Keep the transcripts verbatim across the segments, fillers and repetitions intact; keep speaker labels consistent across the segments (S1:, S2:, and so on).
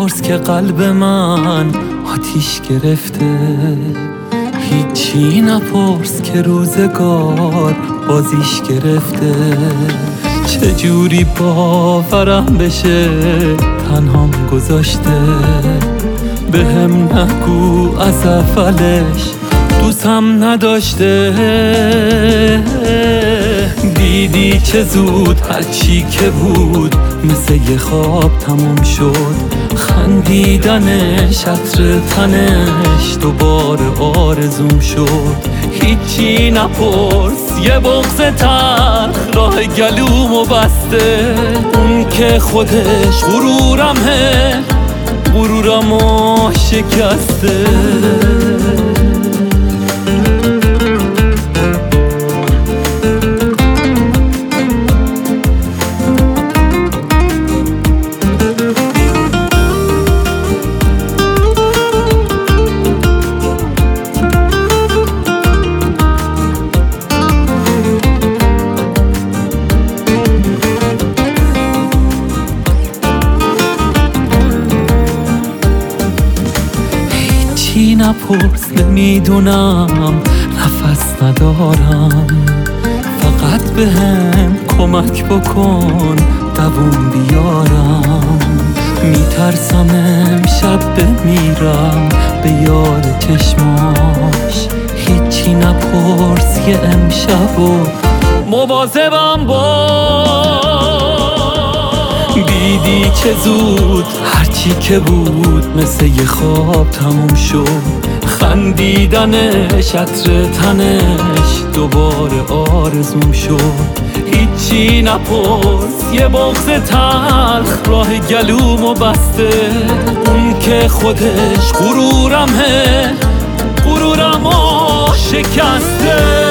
S1: نپرس که قلب من آتیش گرفته، هیچی نپرس که روزگار بازیش گرفته. چجوری باورم بشه تنهام گذاشته، به هم نگو از اولش دوستم نداشته. دیدی چه زود هرچی که بود مثل یه خواب تموم شد، خندیدنش عطر تنش دوباره آرزوم شد. هیچی نپرس یه بغض تلخ راه گلومو بسته، اون که خودش غرورمه غرورمو شکسته. هیچی نپرس نمیدونم نفس ندارم، فقط به هم کمک بکن دووم بیارم. میترسم امشب بمیرم به یاد چشماش، هیچی نپرس یه امشب و مواظبم باش. دیدی چه زود هرچی که بود مثل یه خواب تموم شد، خندیدنش عطر تنش دوباره آرزوم شد. هیچی نپرس یه بغض تلخ راه گلومو بسته، اون که خودش غرورمه غرورمو شکسته.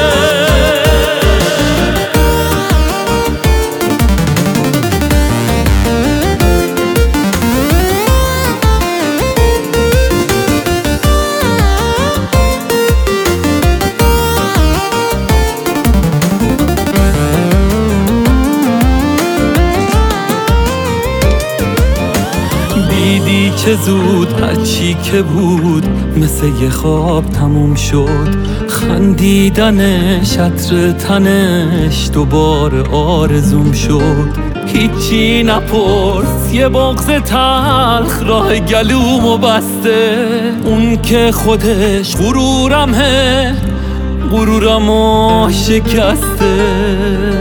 S1: دیدی چه زود هرچی که بود مثل یه خواب تموم شد، خندیدنش عطر تنش دوباره آرزوم شد. هیچی نپرس یه بغض تلخ راه گلومو بسته، اون که خودش غرورمه غرورمو شکسته.